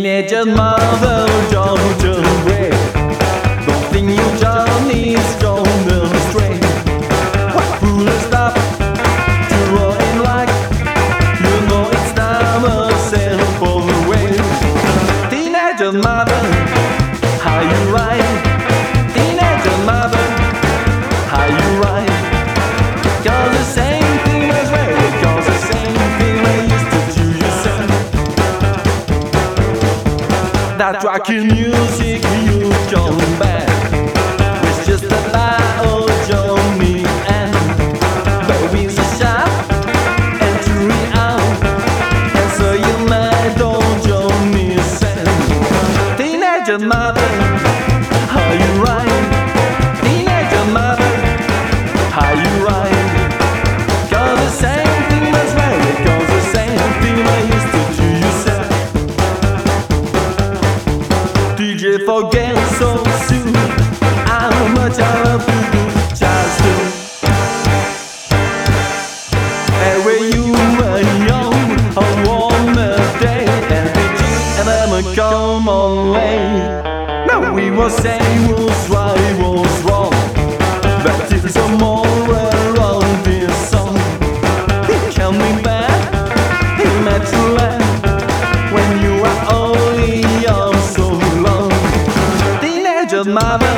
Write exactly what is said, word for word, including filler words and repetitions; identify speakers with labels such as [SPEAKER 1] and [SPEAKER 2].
[SPEAKER 1] Teenager mother, don't turn away. Don't think your journey is stronger than straight. What foolish stuff to roll in like you know it's time a sail for the wave. Teenager mother, how you ride? Teenager mother, how you ride? Cause the same thing was right, cause the same thing I used to do yourself. That rockin' music you come back. It's just about old Johnny and baby's a shop and jury out. And so you mad old Johnny said, teenager mother, how you ride? Teenager mother, how you ride? Cause the same thing was right, cause the same thing I used to do yourself. D J forget so soon how much I love to do just do. And when you were young on warm day, and did you ever come on late? Now we will say what's right, what's wrong, but it's a moral on this song. He coming back, he met you laugh when you were only young so long. Teenager mother,